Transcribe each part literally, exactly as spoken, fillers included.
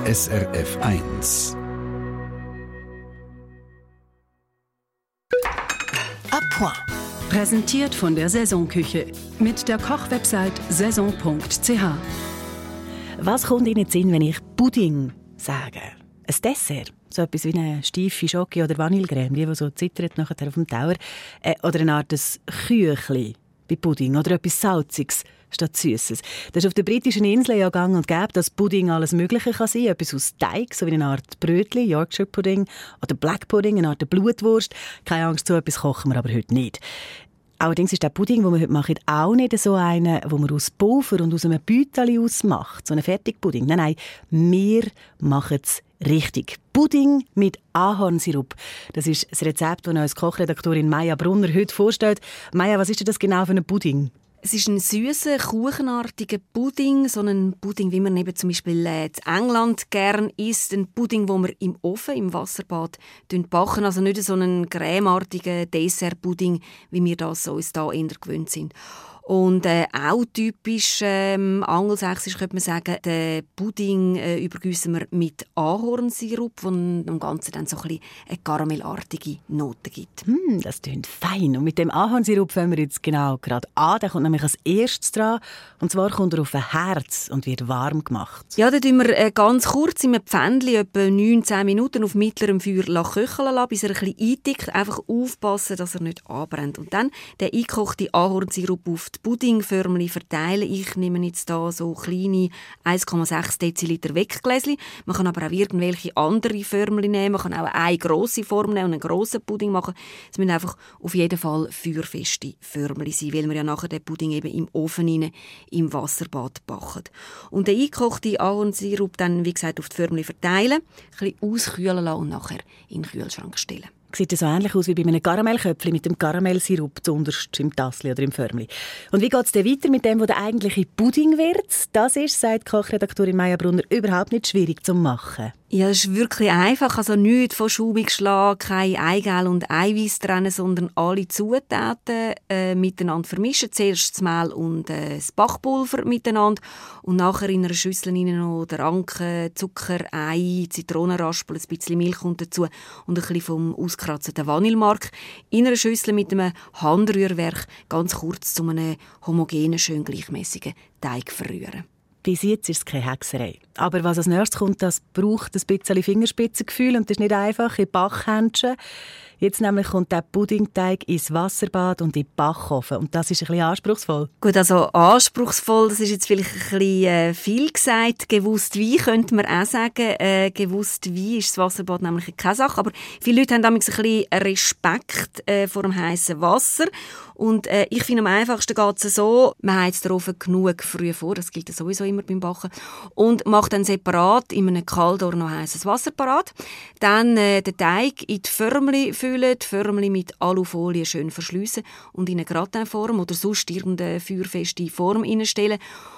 S R F eins. À point. Präsentiert von der Saisonküche mit der Kochwebsite saison punkt c h. Was kommt Ihnen in den Sinn, wenn ich Pudding sage? Ein Dessert, so etwas wie eine steife Schoki- oder Vanillecreme, die, die so zittert nachher auf dem Teller. Äh, oder eine Art Küchli bei Pudding oder etwas Salziges statt Süßes. Das ist auf den britischen Inseln ja gang und gäbe, dass Pudding alles Mögliche kann sein. Etwas aus Teig, so wie eine Art Brötli, Yorkshire Pudding oder Black Pudding, eine Art Blutwurst. Keine Angst, so etwas kochen wir aber heute nicht. Allerdings ist der Pudding, den wir heute machen, auch nicht so einer, wo man aus Pulver und aus einem Beutel ausmacht. So ein Fertigpudding. Nein, nein, wir machen es richtig. Pudding mit Ahornsirup. Das ist das Rezept, das uns Kochredaktorin Maja Brunner heute vorstellt. Maja, was ist denn das genau für ein Pudding? Es ist ein süßer, kuchenartiger Pudding, so ein Pudding, wie man eben zum Beispiel äh, in England gern isst. Ein Pudding, den wir im Ofen, im Wasserbad backen. Also nicht so einen cremeartigen Dessertpudding, wie wir das uns da eher gewöhnt sind. Und äh, auch typisch ähm, angelsächsisch könnte man sagen, den Pudding äh, übergießen wir mit Ahornsirup, der dem Ganzen dann so ein bisschen eine karamellartige Note gibt. Mm, das klingt fein. Und mit dem Ahornsirup fangen wir jetzt genau gerade an. Der kommt nämlich als erstes dran. Und zwar kommt er auf ein Herz und wird warm gemacht. Ja, dann tun wir äh, ganz kurz in einem Pfännchen, etwa neun bis zehn Minuten auf mittlerem Feuer köcheln lassen, bis er ein bisschen eintickt. Einfach aufpassen, dass er nicht anbrennt. Und dann den eingekochten Ahornsirup auf die Puddingförmchen verteilen. Ich nehme jetzt hier so kleine eins Komma sechs Deziliter Weggläschen. Man kann aber auch irgendwelche andere Förmchen nehmen. Man kann auch eine grosse Form nehmen und einen grossen Pudding machen. Es müssen einfach auf jeden Fall feuerfeste Förmchen sein, weil wir ja nachher den Pudding eben im Ofen rein, im Wasserbad backen. Und den eingekochten Ahornsirup dann, wie gesagt, auf die Förmchen verteilen, ein bisschen auskühlen lassen und nachher in den Kühlschrank stellen. Sieht so ähnlich aus wie bei einem Karamellköpfchen mit dem Karamellsirup zuunterst im Tassli oder im Förmli. Und wie geht es dann weiter mit dem, was der eigentliche Pudding wird? Das ist, sagt Kochredaktorin Maja Brunner, überhaupt nicht schwierig zu machen. Ja, es ist wirklich einfach. Also nichts von schaumig schlagen, kein Eigelb und Eiweiß trennen, sondern alle Zutaten äh, miteinander vermischen. Zuerst das Mehl und äh, das Backpulver miteinander und nachher in einer Schüssel rein noch der Ranken, Zucker, Ei, Zitronenraspel, ein bisschen Milch kommt dazu und ein bisschen vom ausgekratzten Vanillemark. In einer Schüssel mit einem Handrührwerk ganz kurz zu einem homogenen, schön gleichmäßigen Teig verrühren. Bis jetzt ist es keine Hexerei. Aber was als nächstes kommt, das braucht ein bisschen Fingerspitzengefühl und das ist nicht einfach in Backhändchen. Jetzt nämlich kommt der Puddingteig ins Wasserbad und in den Backofen. Und das ist ein bisschen anspruchsvoll. Gut, also anspruchsvoll, das ist jetzt vielleicht ein bisschen äh, viel gesagt. Gewusst wie, könnte man auch sagen. Äh, gewusst wie ist das Wasserbad nämlich keine Sache. Aber viele Leute haben damals ein bisschen Respekt äh, vor dem heißen Wasser. Und äh, ich finde, am einfachsten geht es so, man heizt den Ofen genug früh vor, das gilt sowieso immer beim Backen, und macht dann separat in einem Kaldor noch heißes Wasser parat. Dann äh, den Teig in die Förmchen füllen, die Förmchen mit Alufolie schön verschliessen und in eine Gratinform oder sonst irgendeine feuerfeste Form hineinstellen.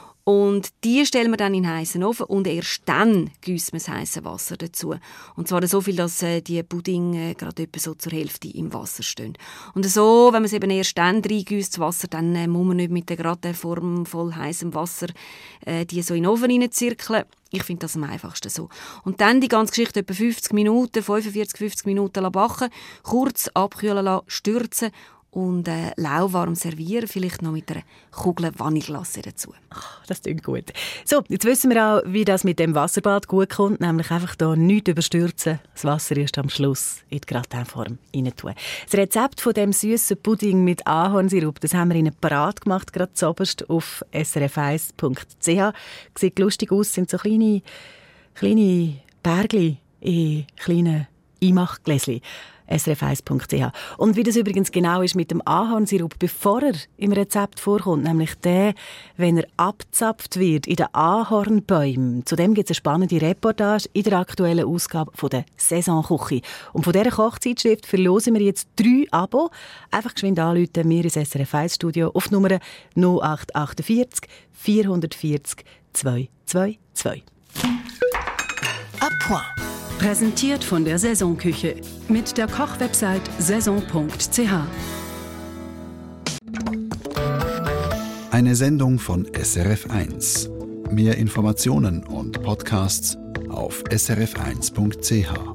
Und die stellen wir dann in den heissen Ofen und erst dann gießen wir das heisse Wasser dazu. Und zwar so viel, dass äh, die Pudding äh, gerade etwa so zur Hälfte im Wasser stehen. Und so, wenn man es eben erst dann reingießt, das Wasser, dann äh, muss man nicht mit der Gratinform voll heissem Wasser äh, die so in den Ofen reinzirkeln. Ich finde das am einfachsten so. Und dann die ganze Geschichte etwa fünfzig Minuten, fünfundvierzig, fünfzig Minuten backen, kurz abkühlen lassen, stürzen und äh, lauwarm servieren, vielleicht noch mit einer Kugel Vanilleglace dazu. Ach, das klingt gut. So, jetzt wissen wir auch, wie das mit dem Wasserbad gut kommt, nämlich einfach da nichts überstürzen, das Wasser erst am Schluss in die Gratinform rein tun. Das Rezept von dem süßen Pudding mit Ahornsirup, das haben wir Ihnen parat gemacht, gerade zuoberst auf s r f eins punkt c h. Sieht lustig aus, sind so kleine, kleine Bergli in kleinen Einmachgläschen. s r f eins punkt c h. Und wie das übrigens genau ist mit dem Ahornsirup, bevor er im Rezept vorkommt, nämlich der, wenn er abgezapft wird in den Ahornbäumen. Zudem gibt es eine spannende Reportage in der aktuellen Ausgabe von der Saisonküche. Und von dieser Kochzeitschrift verlosen wir jetzt drei Abo. Einfach geschwind anrufen, wir ins S R F eins Studio auf Nummer null acht achtundvierzig vierhundertvierzig zweihundertzweiundzwanzig. À point. Präsentiert von der Saisonküche mit der Kochwebsite saison punkt c h. Eine Sendung von S R F eins. Mehr Informationen und Podcasts auf s r f eins punkt c h.